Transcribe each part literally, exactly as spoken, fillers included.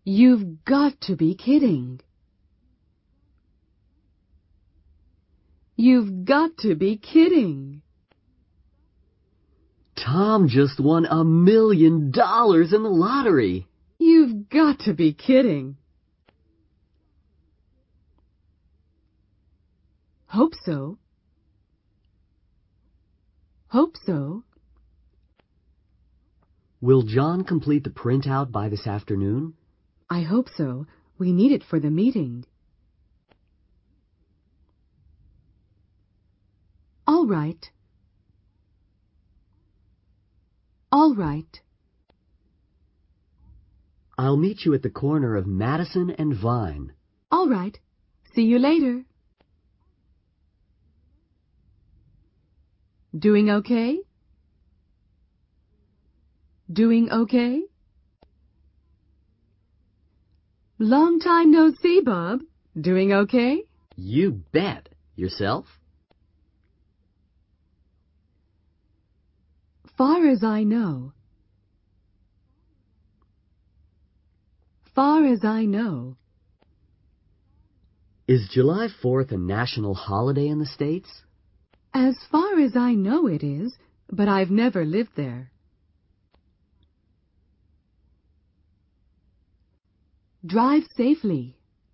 You've got to be kidding. You've got to be kidding. Tom just won a million dollars in the lottery. You've got to be kidding. Hope so. Hope so. Will John complete the printout by this afternoon? I hope so. We need it for the meeting. All right. All right. I'll meet you at the corner of Madison and Vine. All right. See you later. Doing okay? Doing okay? Long time no see, Bob. Doing okay? You bet. Yourself? Far as I know. Far as I know. Is July fourth a national holiday in the States? As far as I know it is, but I've never lived there. Drive safely.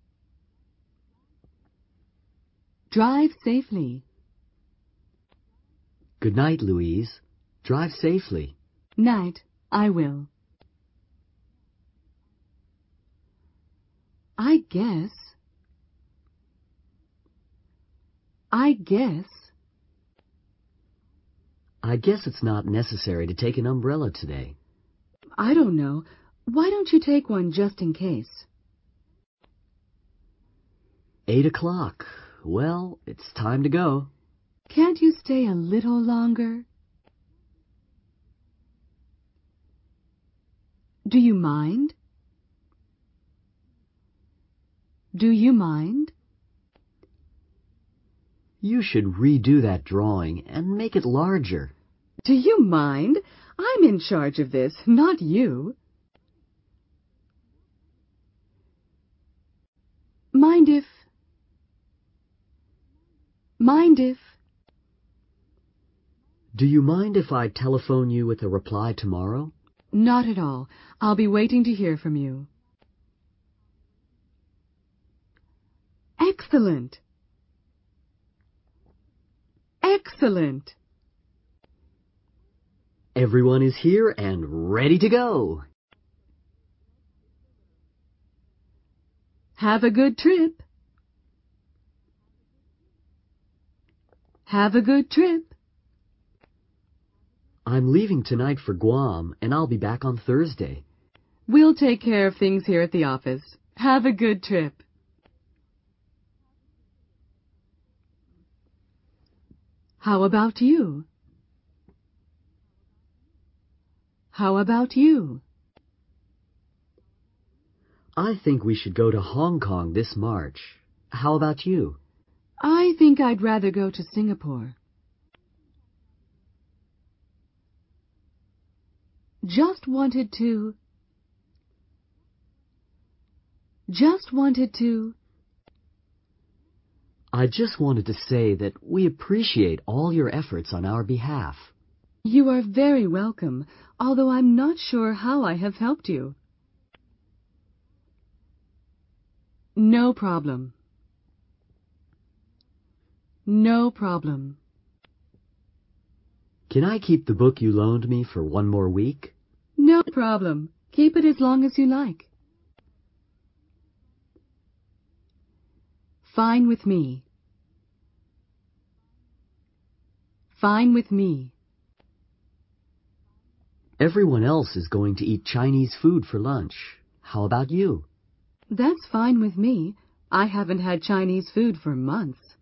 Drive safely. Good night, Louise. Drive safely. Night. I will. I guess. I guess. I guess it's not necessary to take an umbrella today. I don't know. Why don't you take one just in case? Eight o'clock. Well, it's time to go. Can't you stay a little longer? Do you mind? Do you mind? You should redo that drawing and make it larger. Do you mind? I'm in charge of this, not you. Mind if... Mind if... Do you mind if I telephone you with a reply tomorrow? Not at all. I'll be waiting to hear from you. Excellent. Excellent. Everyone is here and ready to go. Have a good trip. Have a good trip. I'm leaving tonight for Guam, and I'll be back on Thursday. We'll take care of things here at the office. Have a good trip. How about you? How about you? I think we should go to Hong Kong this March. How about you? I think I'd rather go to Singapore. Just wanted to... Just wanted to... I just wanted to say that we appreciate all your efforts on our behalf. You are very welcome, although I'm not sure how I have helped you. No problem. No problem. Can I keep the book you loaned me for one more week? No problem. Keep it as long as you like. Fine with me. Fine with me. Everyone else is going to eat Chinese food for lunch. How about you? That's fine with me. I haven't had Chinese food for months.